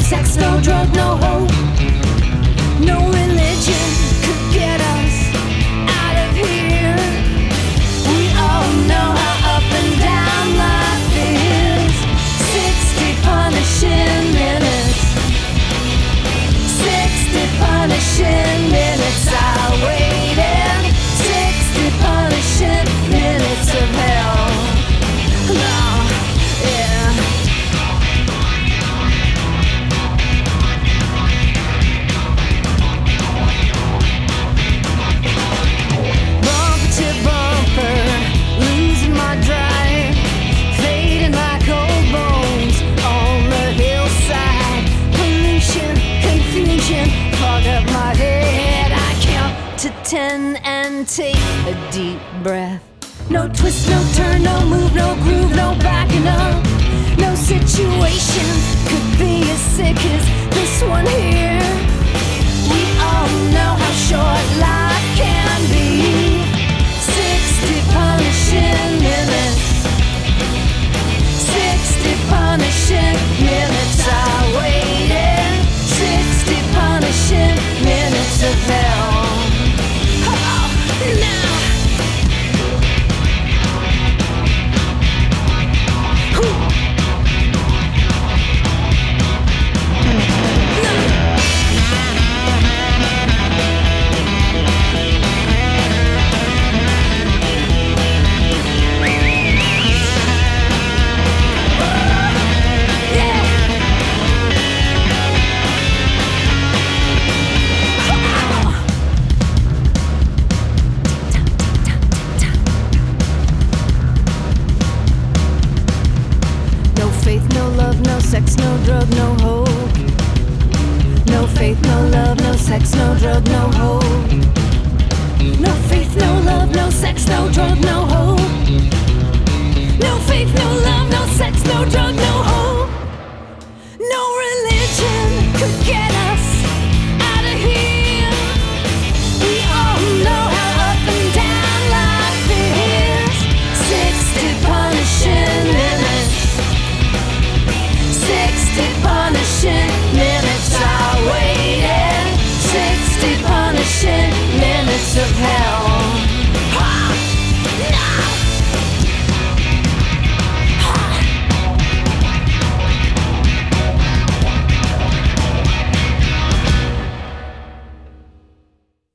sex, no drug, no hope. No religion could get us out of here. We all know how up and down life is. 60 punishing minutes. 60 punishing minutes I waited. 60 punishing minutes of hell. No, yeah. Bumper to bumper, losing my drive, fading like old bones on the hillside. Pollution, confusion, fog up my head. I count to 10 and take a deep breath. No twist, no turn, no move, no groove, no backing up. No situation could be as sick as this one here. We all know how short life can be. 60 punishing minutes. 60 punishing minutes I waited. 60 punishing minutes of hell. Oh, now. No faith, no love, no sex, no drug, no hope. No faith, no love, no sex, no drug, no hope. No faith, no love, no sex, no drug, no hope. No faith, no love, no sex, no drug, no